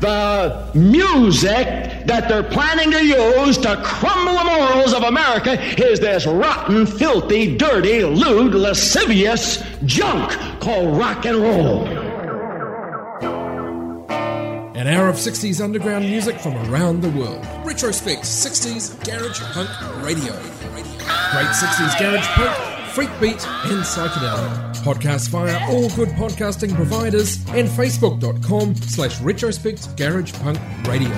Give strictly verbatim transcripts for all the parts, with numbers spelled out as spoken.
the music that they're planning to use to crumble the morals of America is this rotten, filthy, dirty, lewd, lascivious junk called rock and roll. An hour of sixties underground music from around the world. Retrospect sixties Garage Punk Radio. Great sixties Garage Punk, freak beat and psychedelic. Podcast via all good podcasting providers and facebook.com slash retrospect garage punk radio.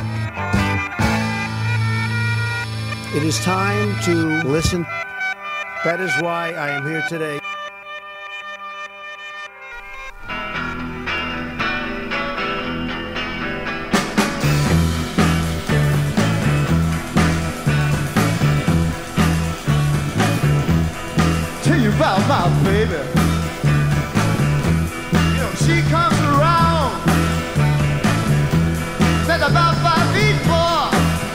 It is time to listen. That is why I am here today. Tell you about my baby. You know, she comes around. Says about five feet four.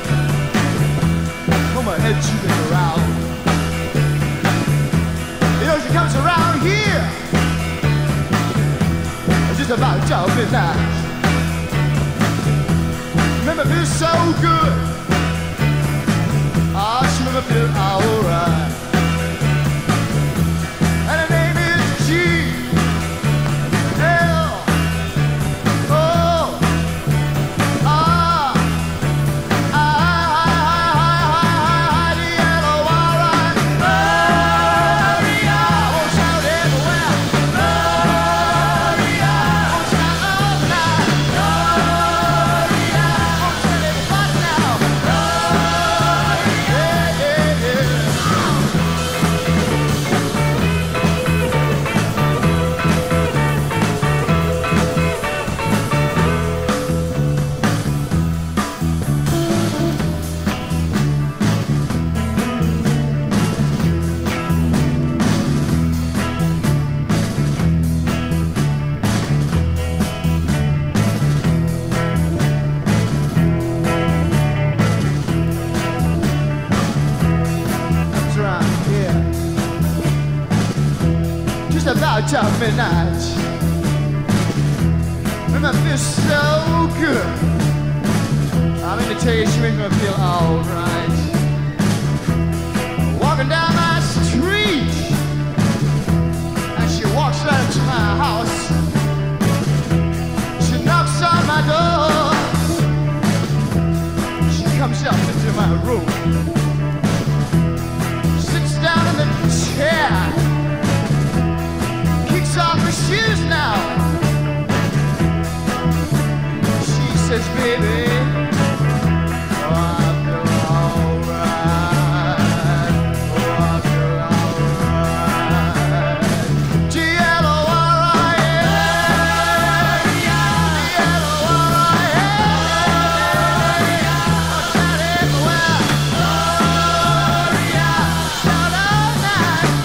From her head she goes around. You know, she comes around here. Just about twelve midnight. Remember, feel so good. Ah, she remember feel alright. About midnight, and I feel so good. I'm gonna tell you, she makes me feel alright. Walking down my street, and she walks right into my house. She knocks on my door. She comes up into my room, sits down in the chair. Off her shoes now. She says, baby, oh, I feel alright. Oh, I feel alright. G L O R I A. G L O R I A. Shout everywhere. Gloria. Shout all night.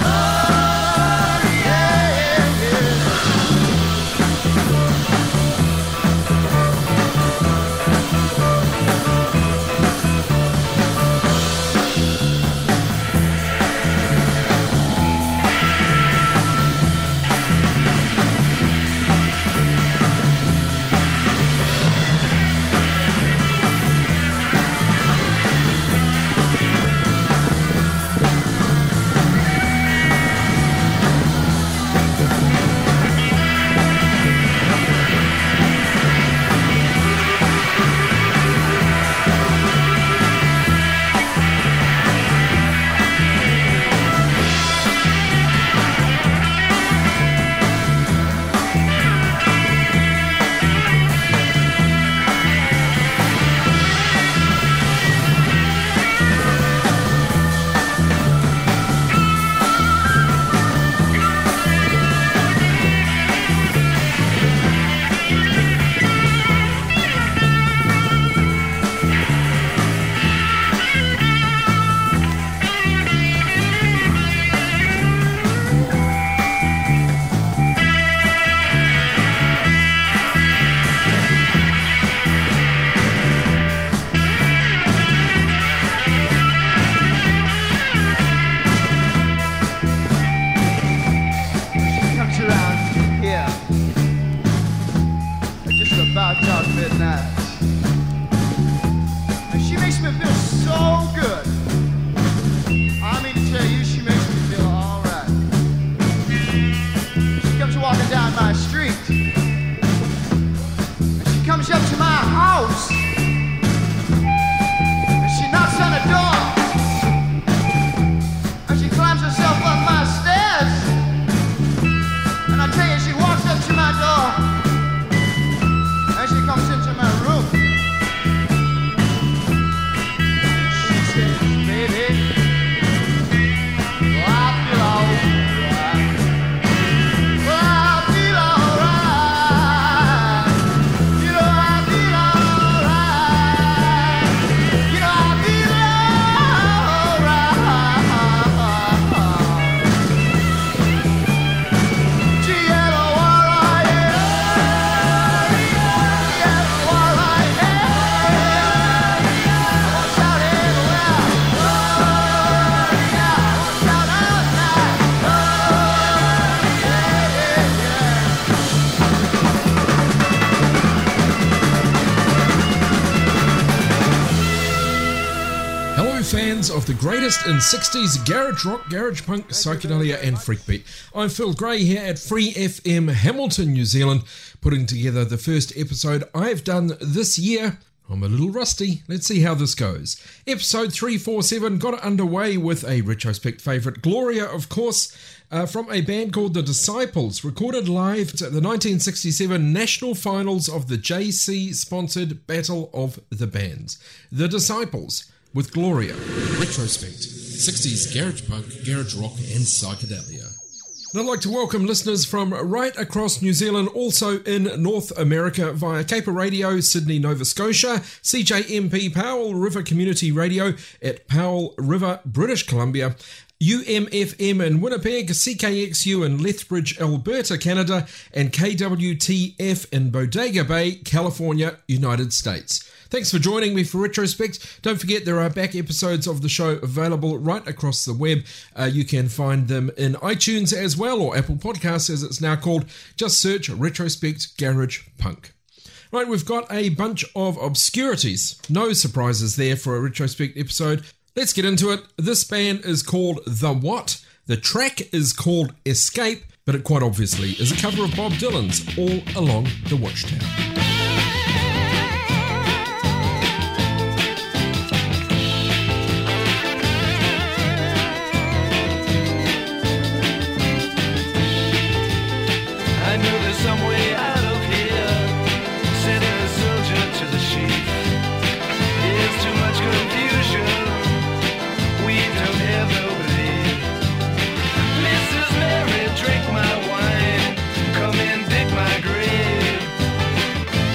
she up to my house. And she knocks on the door. And she climbs herself up my stairs. And I tell you, she walks up to my door. And she comes into my room. She says, baby, well, I feel alright. Well, I feel alright. You know, I feel alright. You know, I feel alright. G L O R I N. G L O R I N. I want to shout it loud. Oh, yeah. I want to shout out loud. Oh, yeah, yeah, yeah. Hello, fans of the greatest in sixties garage rock, garage punk, psychedelia and freakbeat. I'm Phil Gray here at Free F M Hamilton, New Zealand, putting together the first episode I've done this year. I'm a little rusty. Let's see how this goes. Episode three forty-seven got underway with a retrospect favourite, Gloria, of course, uh, from a band called The Disciples, recorded live at the nineteen sixty-seven National Finals of the J C-sponsored Battle of the Bands. The Disciples with Gloria. Retrospect, sixties garage punk, garage rock and psychedelia. And I'd like to welcome listeners from right across New Zealand, also in North America via Caper Radio, Sydney, Nova Scotia, C J M P Powell River Community Radio at Powell River, British Columbia, U M F M in Winnipeg, C K X U in Lethbridge, Alberta, Canada, and K W T F in Bodega Bay, California, United States. Thanks for joining me for Retrospect. Don't forget there are back episodes of the show available right across the web. Uh, you can find them in iTunes as well, or Apple Podcasts as it's now called. Just search Retrospect Garage Punk. Right, we've got a bunch of obscurities. No surprises there for a Retrospect episode. Let's get into it. This band is called The What. The track is called Escape, but it quite obviously is a cover of Bob Dylan's All Along the Watchtower. I know there's some way out of here. Send a soldier to the sheep. There's too much confusion. We don't have nobody. Missus Mary, drink my wine. Come and dig my grave.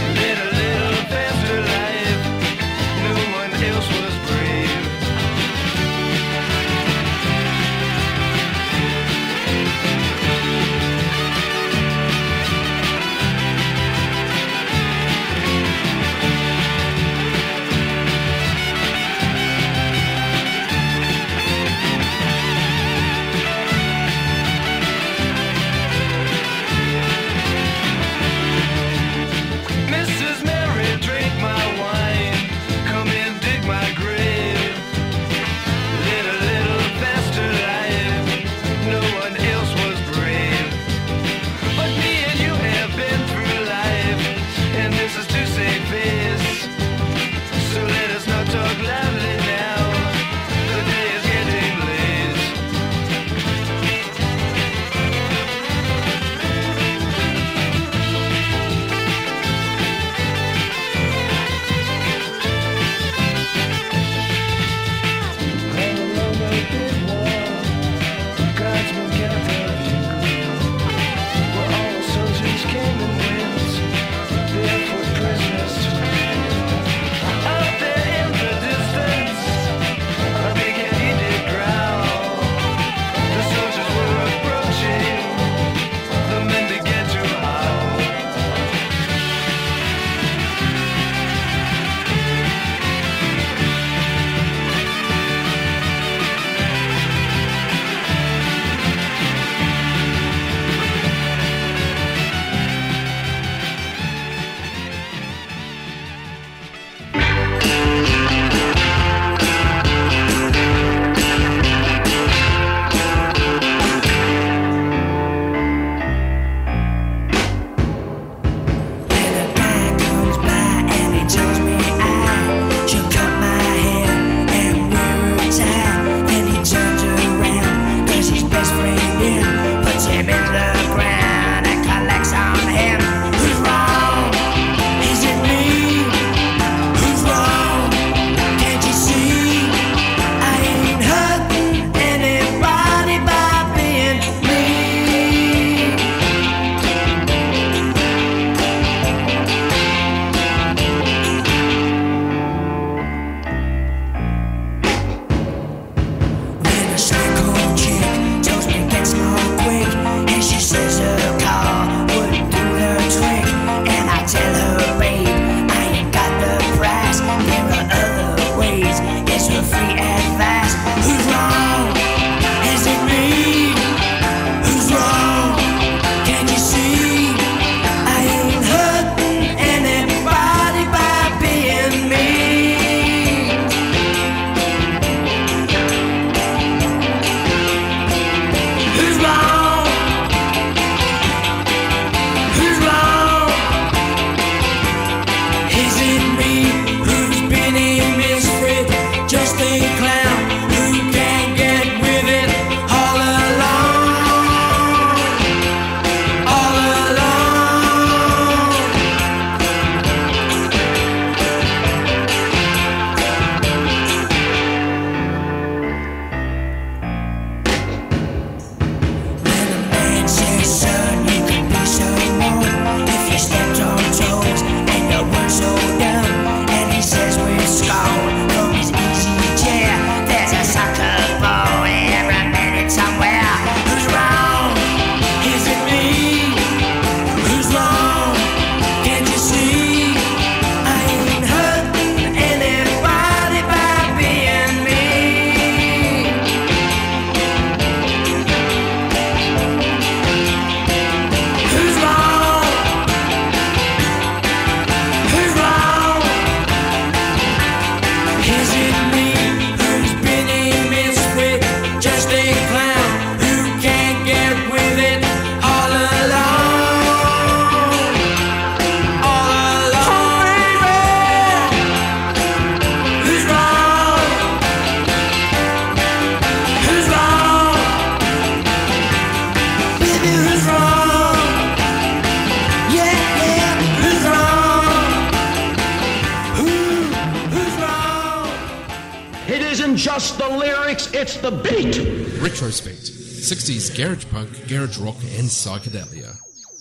isn't just the lyrics, it's the beat. Retrospect, sixties garage punk, garage rock and psychedelia.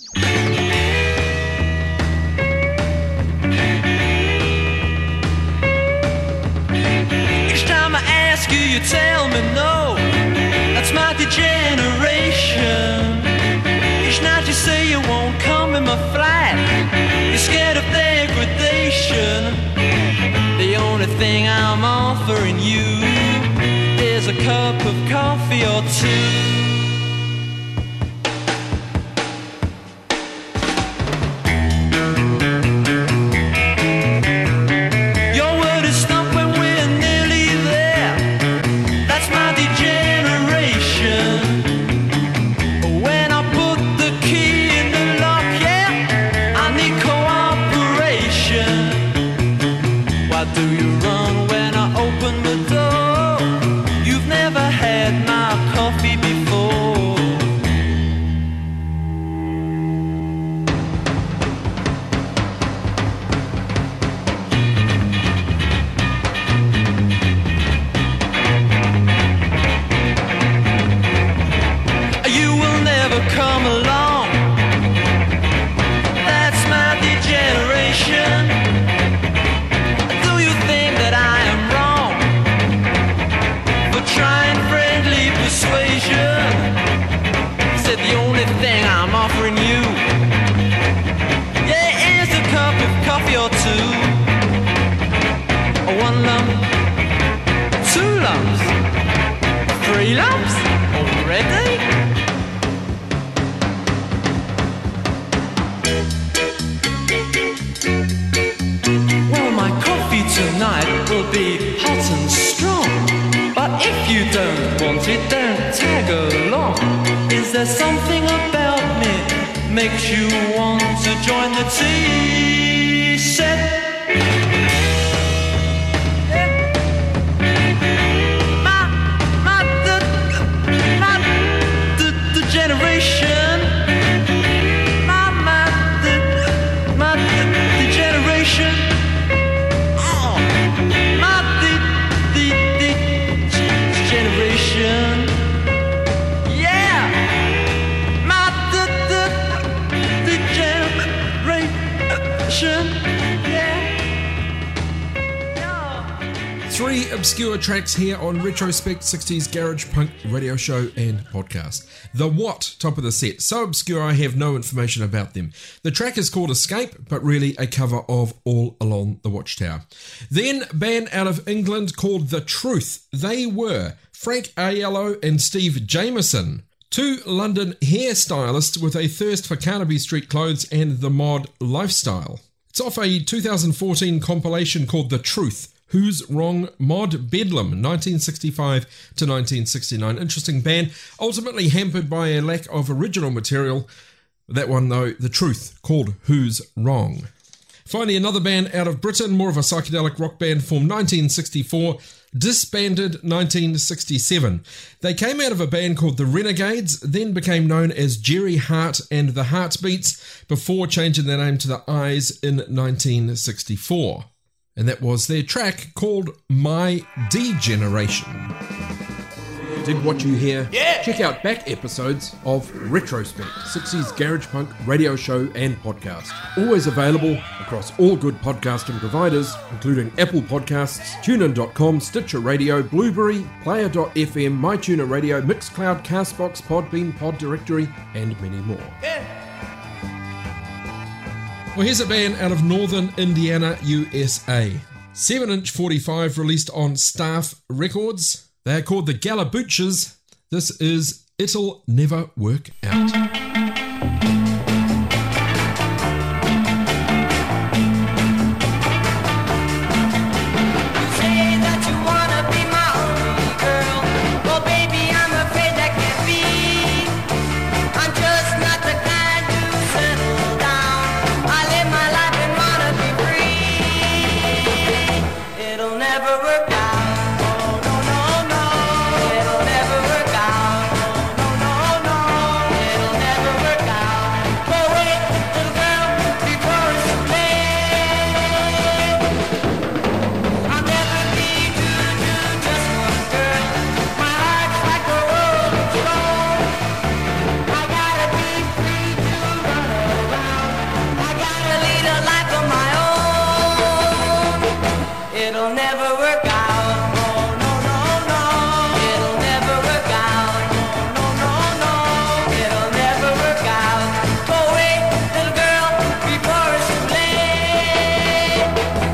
Each time I ask you, you tell me no. That's my degeneration. Each night you say you won't come in my flat. You're scared of degradation. The only thing I'm offering you is a cup of coffee or two. Makes you want to join the tea set. My, my, the, my, the, the generation. My, my, the, my, the, the generation. Oh, my, the, the, the generation. Three obscure tracks here on Retrospect sixties Garage Punk radio show and podcast. The What, top of the set. So obscure I have no information about them. The track is called Escape, but really a cover of All Along the Watchtower. Then, a band out of England called The Truth. They were Frank Aiello and Steve Jameson. Two London hairstylists with a thirst for Carnaby Street clothes and the mod lifestyle. It's off a two thousand fourteen compilation called The Truth. Who's Wrong? Mod Bedlam, nineteen sixty-five to nineteen sixty-nine. Interesting band, ultimately hampered by a lack of original material. That one, though, The Truth, called Who's Wrong. Finally, another band out of Britain, more of a psychedelic rock band, formed nineteen sixty-four, disbanded nineteen sixty-seven. They came out of a band called The Renegades, then became known as Jerry Hart and the Heartbeats, before changing their name to The Eyes in nineteen sixty-four. And that was their track called My Degeneration. Did what you hear? Yeah! Check out back episodes of Retrospect, sixties Garage Punk radio show and podcast. Always available across all good podcasting providers, including Apple Podcasts, TuneIn dot com, Stitcher Radio, Blueberry, Player dot f m, MyTuner Radio, Mixcloud, Castbox, Podbean, Pod Directory, and many more. Yeah. Well, here's a band out of northern Indiana, U S A. seven inch forty-five released on Staff Records. They are called the Galabooches. This is It'll Never Work Out. I'll never be too, too, just It'll never work out. Oh, no, no, no. It'll never work out. No, no, no. It'll never work out. Go away, little girl, before it's too late.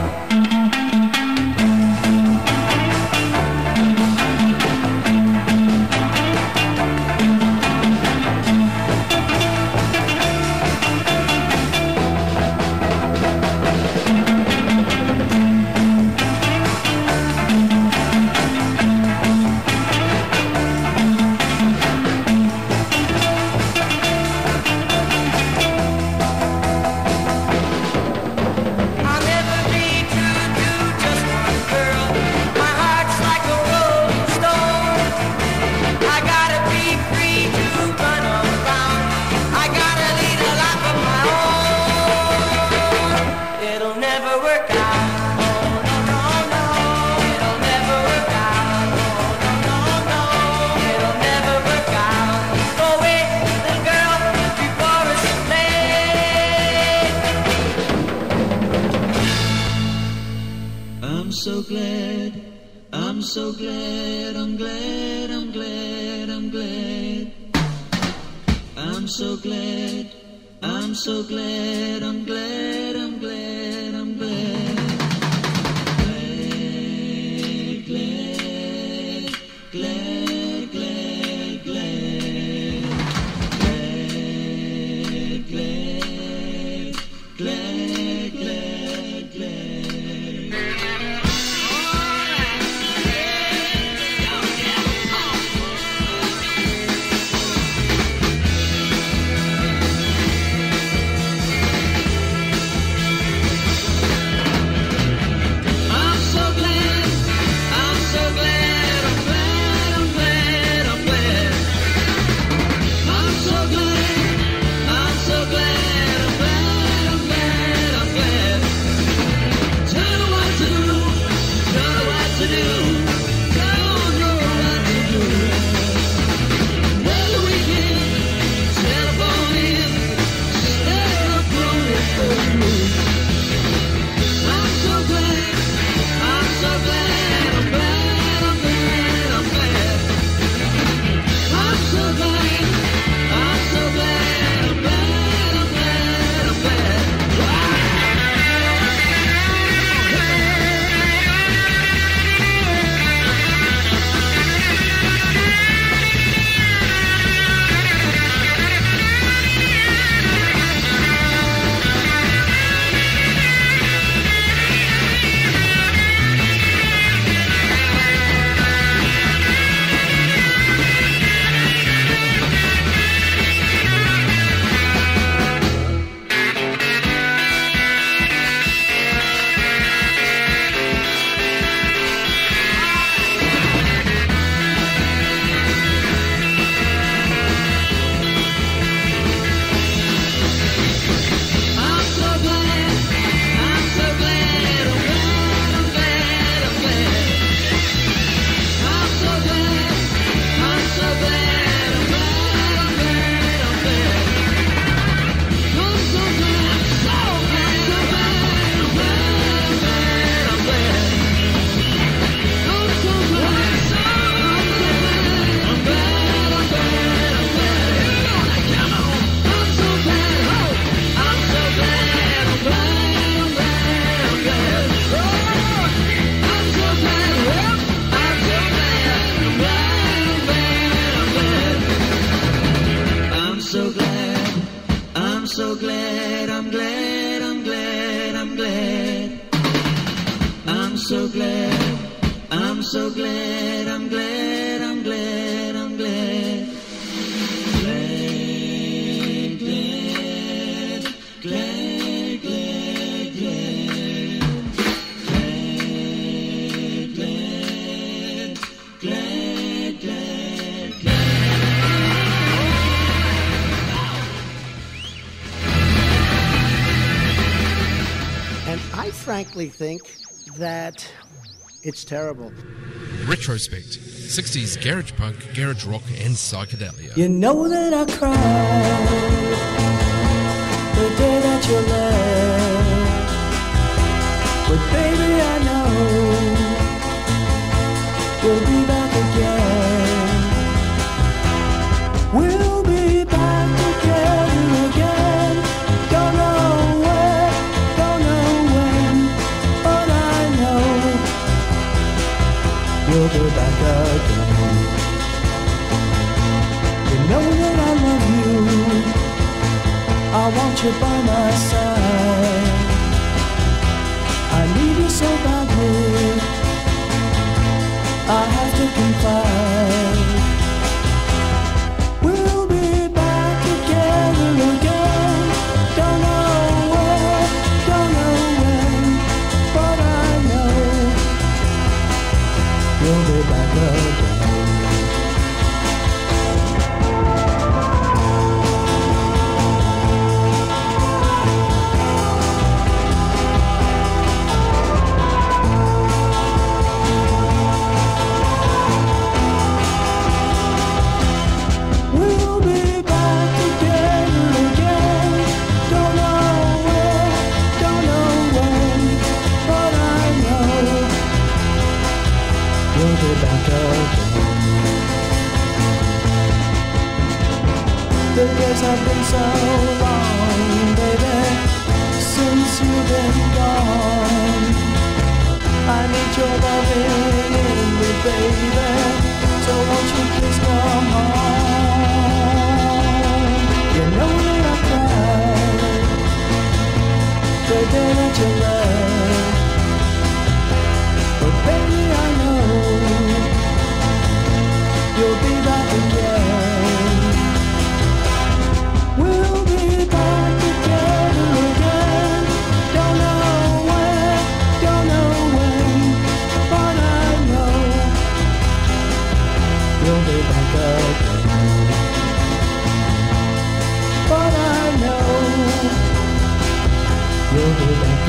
I'll never be true to just one girl. My heart's like a rolling stone. I gotta be free to run around. I gotta lead a life of my own. It'll never work out. Oh, no, no, no. It'll never work out. Oh, no, no, no. It'll never work out. Go away, little girl, before it's too late. I'm so glad, I'm so glad, I'm glad, I'm glad, I'm glad. I'm so glad, I'm so glad, I'm glad, I'm glad, I'm glad. Glad, glad, glad, glad, glad. Glad, glad, glad, glad, glad. I'm so glad, I'm so glad, I'm glad, I'm glad, I'm glad. I'm so glad, I'm so glad, I'm glad, I'm glad, I'm glad. Tell me what to do, tell me what to do, don't know what to do. Every weekend, telephone in, stay up on it for you. I'm so glad, I'm so glad, I'm glad, I'm glad, I'm glad. I'm so glad, I'm so glad, I'm glad, I'm glad, I'm glad. I'm so glad, I'm so glad, I'm glad, I'm glad, I'm glad. I'm so glad, I'm so glad, I'm glad, I'm glad, I'm glad. I'm so glad, so glad, so glad, I'm glad, I'm glad, I'm glad. I'm so glad, so I'm so glad, I'm glad, I'm glad, I'm glad. Come on, I'm so glad, oh, I'm so glad, I'm glad, I'm glad, I'm glad. Oh, I'm so glad, well, I'm so glad, I'm glad, I'm glad, I'm glad. I'm so glad, I'm so glad, I'm glad, I'm glad, I'm glad. I'm so glad, I'm so glad, I'm glad, I'm glad, I'm glad. Glad, glad, glad, glad, glad. Glad, glad, glad, glad, And I frankly think that it's terrible. Retrospect, sixties garage punk, garage rock and psychedelia. You know that I cried the day that you left, but baby I know you'll be back again. You know that I love you, I want you by my side. I need you so badly, I have to confide. We'll be back together again. Don't know where, don't know when, but I know you'll be back again. We'll be back together again. Don't know where, don't know when, but I know you'll be back again. The years have been so long, baby, since you've been gone. I need your loving in me, baby, so won't you please come home. You know that I cried the day that you left, but baby I know you'll be back again. We'll be back together again. Don't know where, don't know when, but I know you'll be back again. But I know you'll be back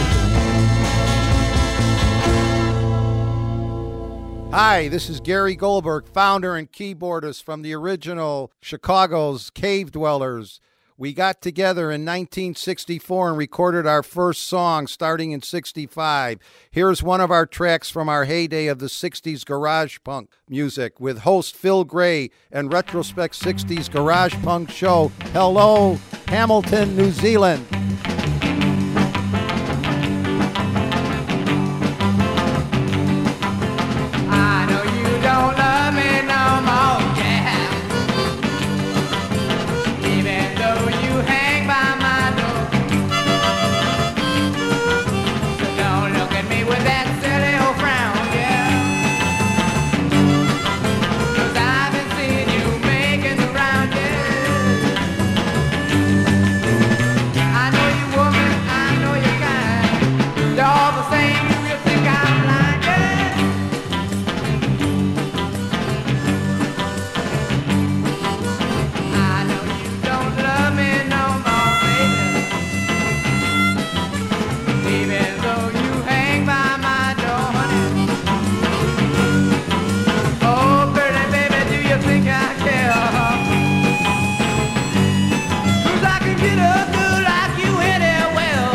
again. Hi, this is Gary Goldberg, founder and keyboardist from the original Chicago's Cave Dwellers. We got together in nineteen sixty-four and recorded our first song starting in sixty-five. Here's one of our tracks from our heyday of the sixties garage punk music with host Phil Gray and Retrospect sixties Garage Punk Show. Hello, Hamilton, New Zealand. I know you don't love me no more, yeah. Even though you hang by my door. So don't look at me with that silly old frown, yeah. 'Cause I've been seeing you making the round, yeah. I know you woman, I know you kind. You're all the same, do you think I'm lying, yeah? I know you don't love me no more, baby. Even though you hang by my door, honey. Oh, pretty baby, do you think I care? 'Cause I can get a good like you anywhere.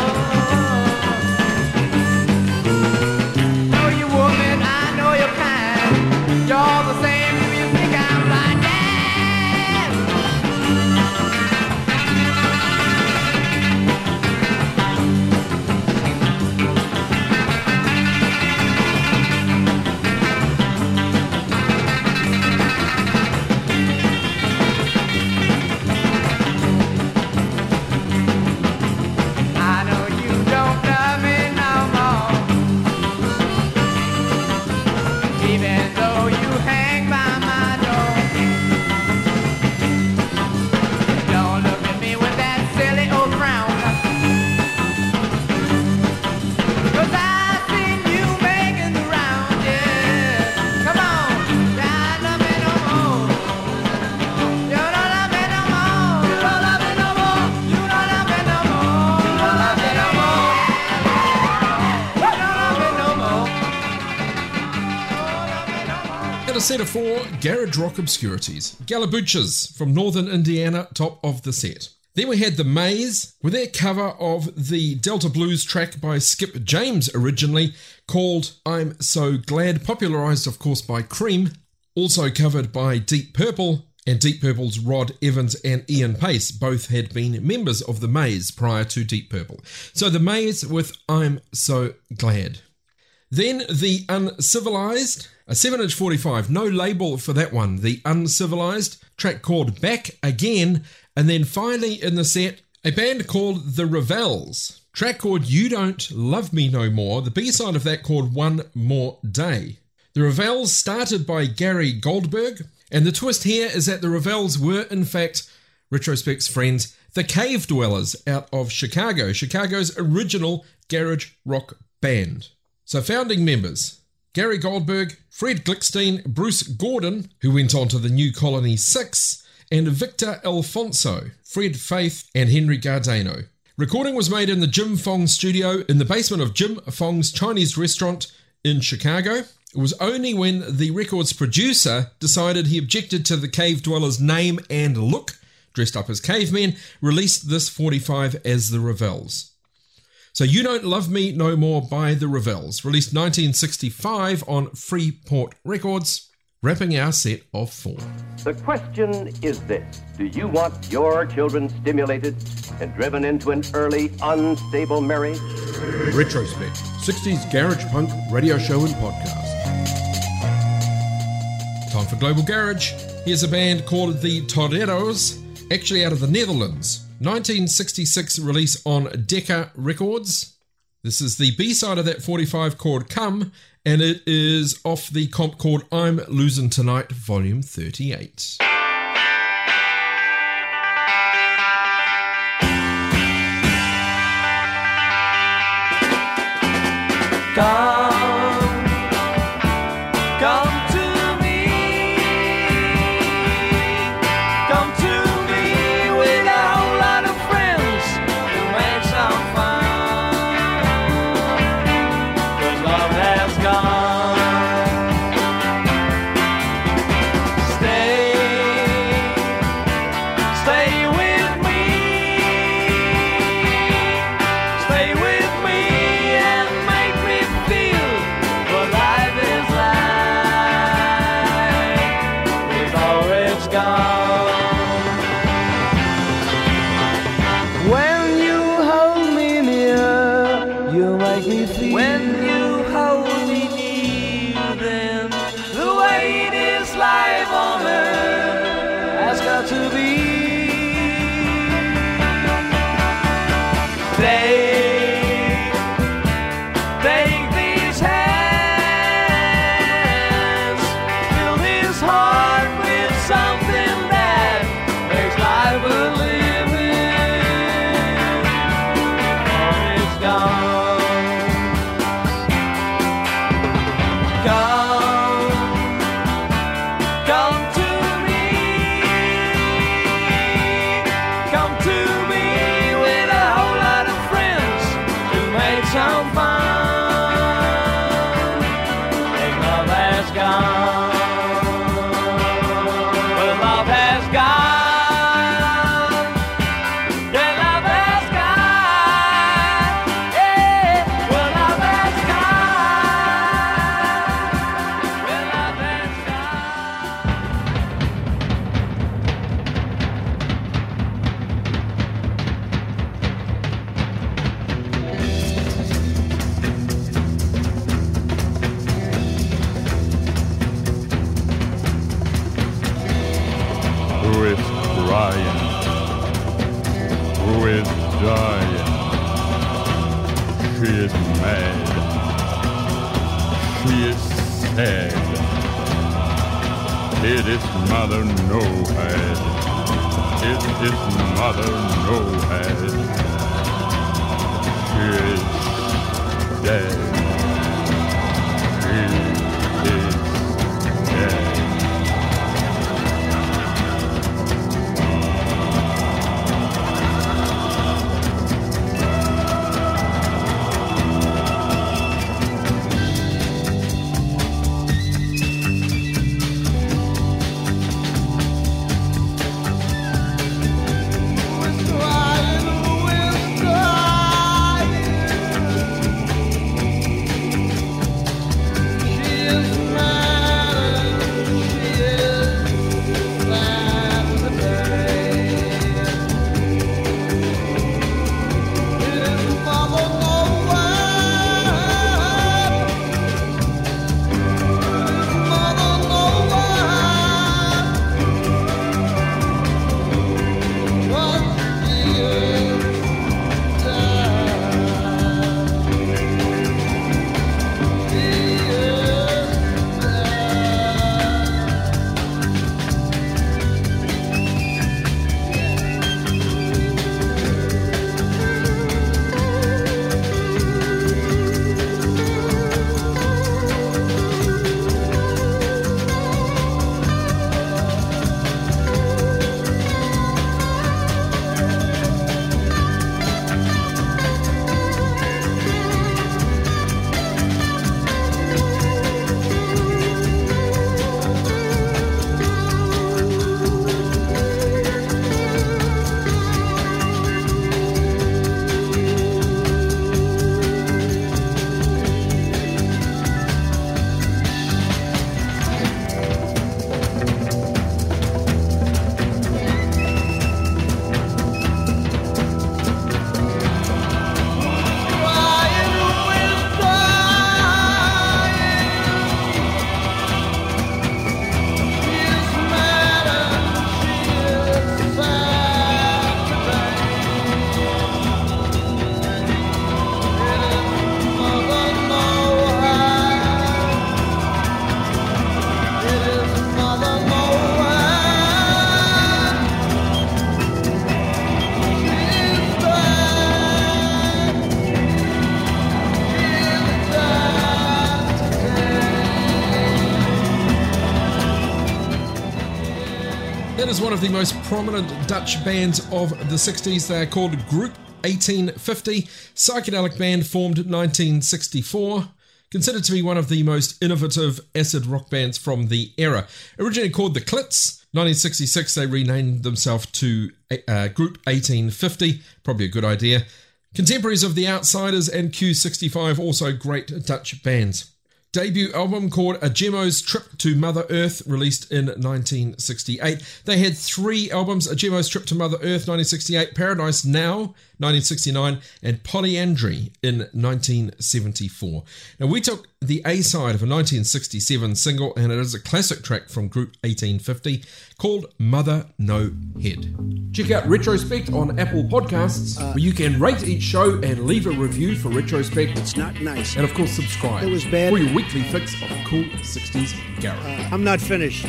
Know you woman, I know you're kind. You're all the same, do you think I'm lying? Yeah. I know you don't love me no more. Even though you hang by my door. Don't look at me with that silly old frown. 'Cause I've seen you making the round, yeah. Come on, you don't love me no more. You don't love me no more. You don't love me no more. You don't love me no more. You don't love me no more. You don't love me no more. And a set of four garage rock obscurities. Galabuchas from northern Indiana, top of the set. Then we had The Maze with their cover of the Delta Blues track by Skip James originally, called I'm So Glad, popularised of course by Cream, also covered by Deep Purple, and Deep Purple's Rod Evans and Ian Pace. Both had been members of The Maze prior to Deep Purple. So The Maze with I'm So Glad. Then The Uncivilized, a seven inch forty-five, no label for that one. The Uncivilized, track called Back Again. And then finally in the set, a band called The Revels, track called You Don't Love Me No More, the B-side of that called One More Day. The Revels started by Gary Goldberg, and the twist here is that the Revels were in fact Retrospect's friends, the Cave Dwellers out of Chicago, Chicago's original garage rock band. So founding members, Gary Goldberg, Fred Glickstein, Bruce Gordon, who went on to the New Colony Six, and Victor Alfonso, Fred Faith, and Henry Gardeno. Recording was made in the Jim Fong studio in the basement of Jim Fong's Chinese restaurant in Chicago. It was only when the record's producer decided he objected to the Cave Dwellers' name and look, dressed up as cavemen, released this forty-five as the Revels. So You Don't Love Me No More by the Revels, released nineteen sixty-five on Freeport Records, wrapping our set of four. The question is this: do you want your children stimulated and driven into an early, unstable marriage? Retrospect, sixties Garage Punk radio show and podcast. Time for Global Garage. Here's a band called the Toreros, actually out of the Netherlands. nineteen sixty-six release on Decca Records. This is the B-side of that forty-five called Come, and it is off the comp called I'm Losing Tonight, Volume thirty-eight. Come, come to me, come to me with a whole lot of friends to make some fun, 'cause love has gone. Stay, stay with me, stay with me and make me feel what life is like before it's gone. When you hold me near, you make me feel. When you hold me near, then the way it is life on earth has got to be. Take, take these hands, fill this heart with something that makes life a living. Oh, it's gone. Come, come to me, come to me with a whole lot of friends to make some fun. Think love has gone, but love has gone. Yeah, love has gone. Yeah, well, love has gone. Well, love has gone. Who is crying? Who is dying? She is mad. She is sad. It is Mother No Head. It is Mother No Head. She is dead. She is dead. Crying, who is crying? is one of the most prominent Dutch bands of the sixties. They are called Group eighteen fifty, psychedelic band formed nineteen sixty-four, considered to be one of the most innovative acid rock bands from the era. Originally called the Klits, nineteen sixty-six they renamed themselves to uh, Group eighteen fifty, probably a good idea. Contemporaries of The Outsiders and Q sixty-five, also great Dutch bands. Debut album called A Gemo's Trip to Mother Earth, released in nineteen sixty-eight. They had three albums: A Gemo's Trip to Mother Earth, nineteen sixty-eight, Paradise Now, nineteen sixty-nine, and Polyandry in nineteen seventy-four. Now, we took the A-side of a nineteen sixty-seven single, and it is a classic track from Group eighteen fifty called Mother No Head. Check out Retrospect on Apple Podcasts, uh, where you can rate each show and leave a review for Retrospect. It's not nice. And of course, subscribe. It was bad. For your weekly fix of cool sixties garage. Uh, I'm not finished.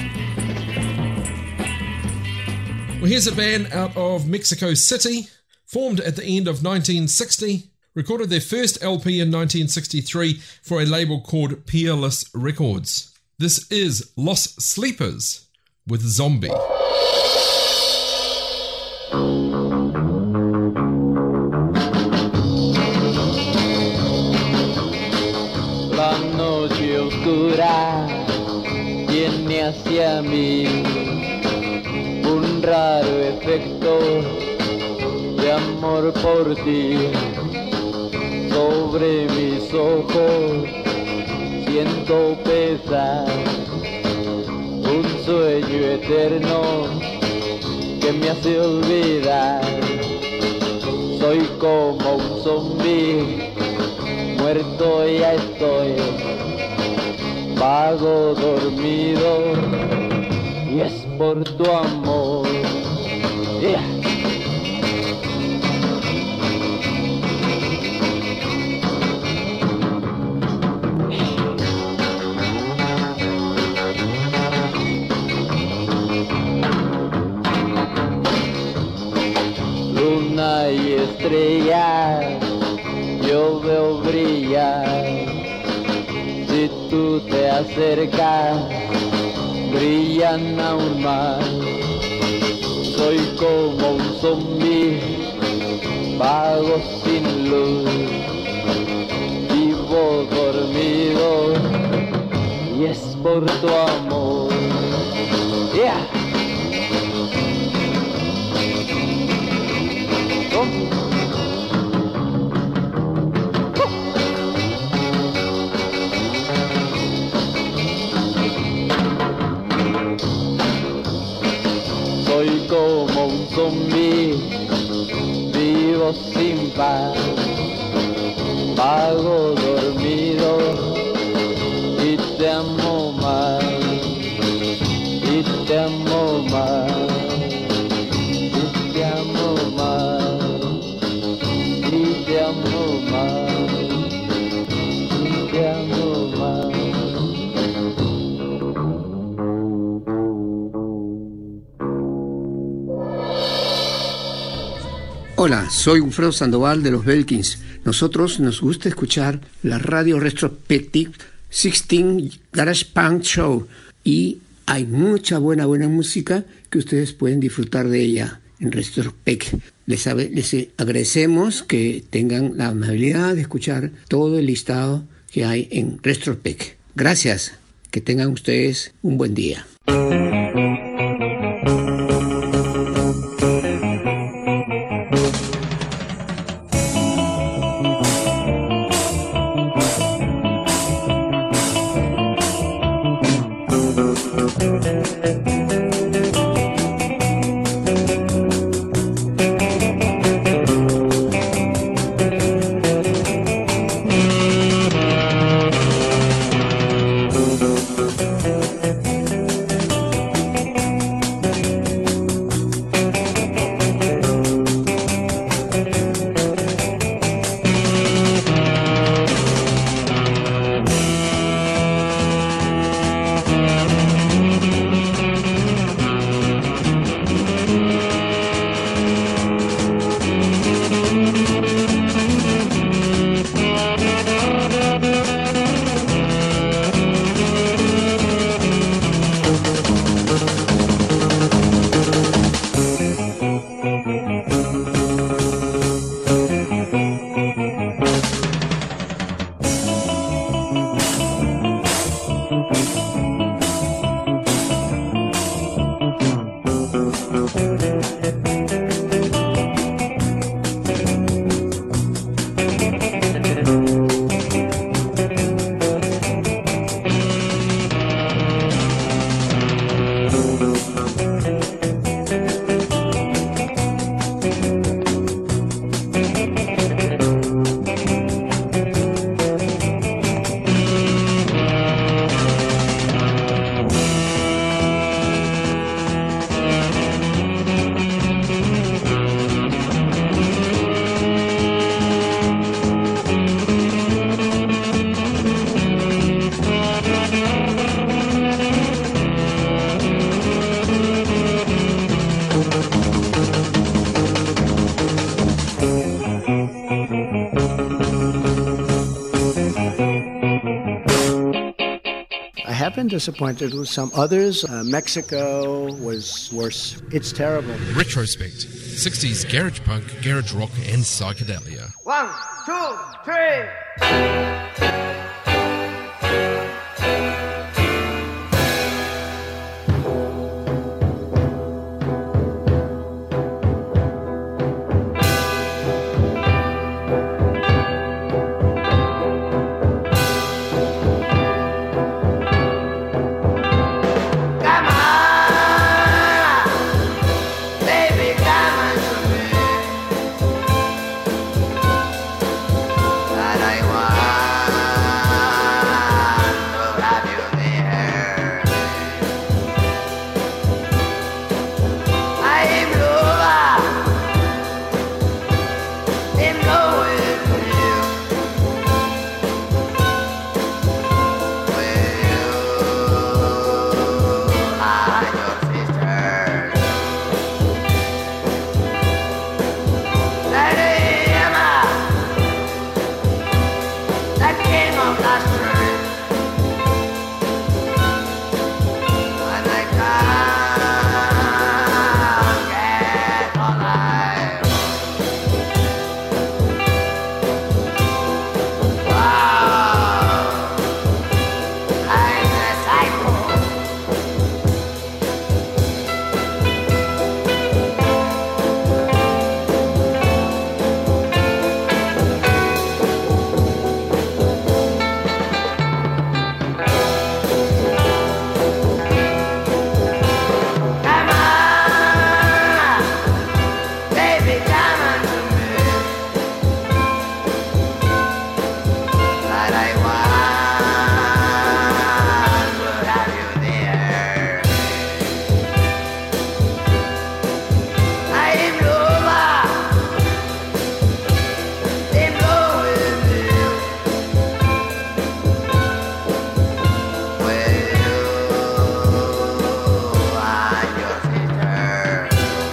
Well, here's a band out of Mexico City, formed at the end of nineteen sixty, recorded their first L P in nineteen sixty-three for a label called Peerless Records. This is Los Sleepers with Zombie. La noche oscura viene hacia mí un raro efecto de amor por ti. Sobre mis ojos siento pesar un sueño eterno que me hace olvidar. Soy como un zombi, muerto ya estoy, vago dormido, y es por tu amor. Yeah. Luna y estrellas yo veo brillar. Si tú te acercas, brillan aún más. Soy como un zombi, vago sin luz, vivo dormido, y es por tu amor. Yeah. Soy como un zombi, vivo sin paz, vago dormido, y te amo más, y te amo más, y te amo más, y te amo más, y te amo más. Hola, soy Wilfredo Sandoval de los Belkins. Nosotros nos gusta escuchar la radio Retrospective dieciséis Garage Punk Show y hay mucha buena, buena música que ustedes pueden disfrutar de ella en Retrospect. Les, les agradecemos que tengan la amabilidad de escuchar todo el listado que hay en Retrospect. Gracias, que tengan ustedes un buen día. have been disappointed with some others. Uh, Mexico was worse. It's terrible. Retrospect. sixties garage punk, garage rock and psychedelia. One, two, three. Come on, baby, come on to me. That I want to have you near me. I am lover, in love with you. With you and your sisters. That I am the king of the street, and I can't get alive. Wow, I'm a psycho. Come on, baby, come on to me. That I want to have you near me. I am lover, in love with you. With you and your sisters.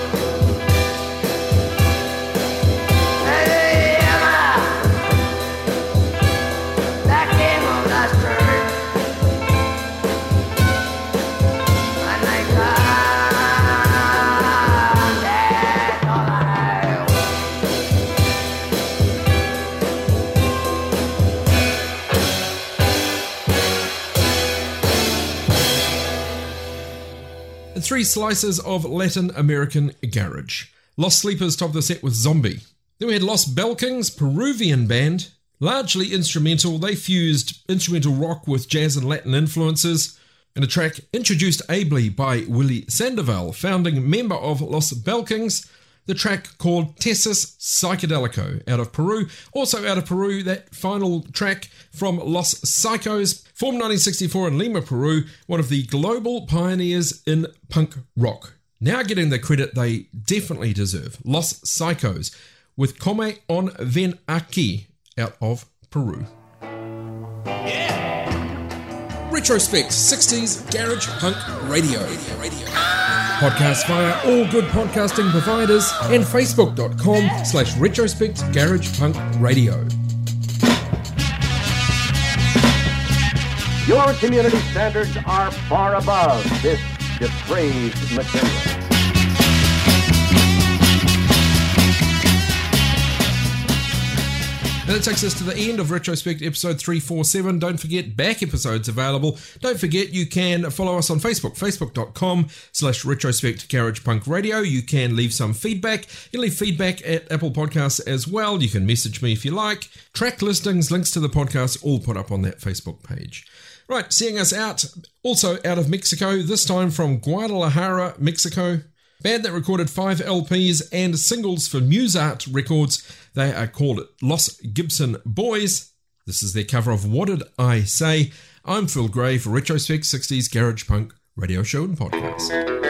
Hey, Emma, the king of the street, and I can't get alive. And three slices of Latin American garage. Lost Sleepers topped the set with Zombie. Then we had Los Belkings, Peruvian band. Largely instrumental, they fused instrumental rock with jazz and Latin influences. And a track introduced ably by Willie Sandoval, founding member of Los Belkings. The track called Tesis Psychedelico out of Peru. Also out of Peru, that final track from Los Psychos, formed nineteen sixty-four in Lima, Peru, one of the global pioneers in punk rock. Now getting the credit they definitely deserve. Los Psychos with Come On Ven Aquí out of Peru. Retrospect sixties Garage Punk Radio. Podcast via all good podcasting providers and facebook.com slash retrospect garage punk radio. Your community standards are far above this depraved material. And that takes us to the end of Retrospect episode three forty-seven. Don't forget, back episodes available. Don't forget, you can follow us on Facebook, facebook.com slash retrospect garage punk radio. You can leave some feedback. You can leave feedback at Apple Podcasts as well. You can message me if you like. Track listings, links to the podcast, all put up on that Facebook page. Right, seeing us out, also out of Mexico, this time from Guadalajara, Mexico. Band that recorded five L Ps and singles for Musart Records. They are called Los Gibson Boys. This is their cover of What Did I Say? I'm Phil Gray for Retrospect sixties Garage Punk Radio Show and Podcast.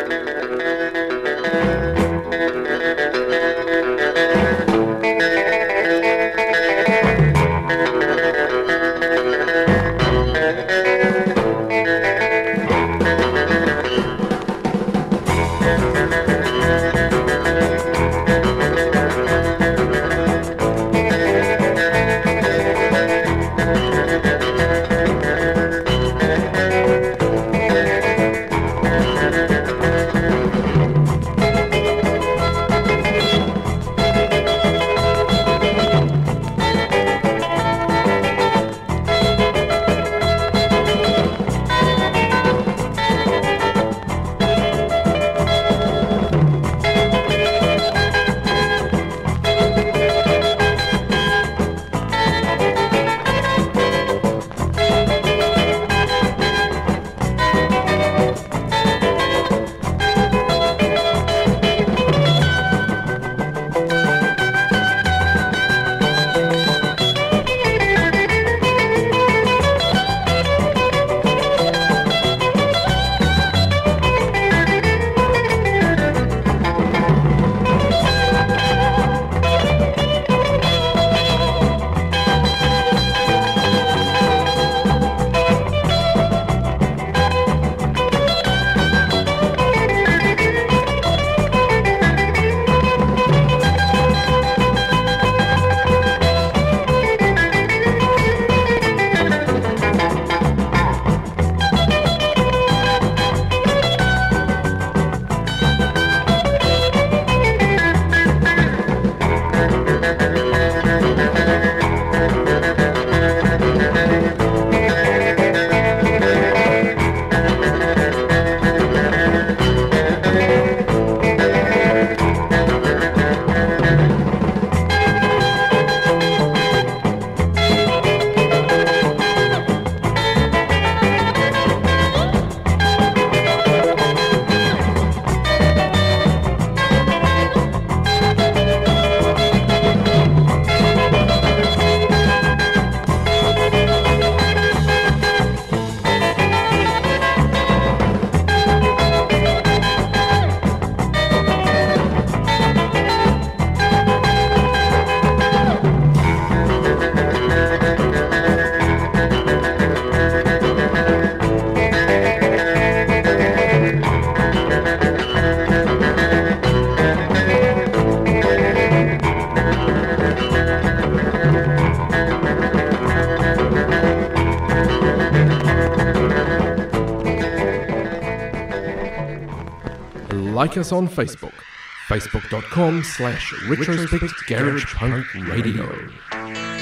like us on Facebook, facebook.com slash retrospect garage punk radio.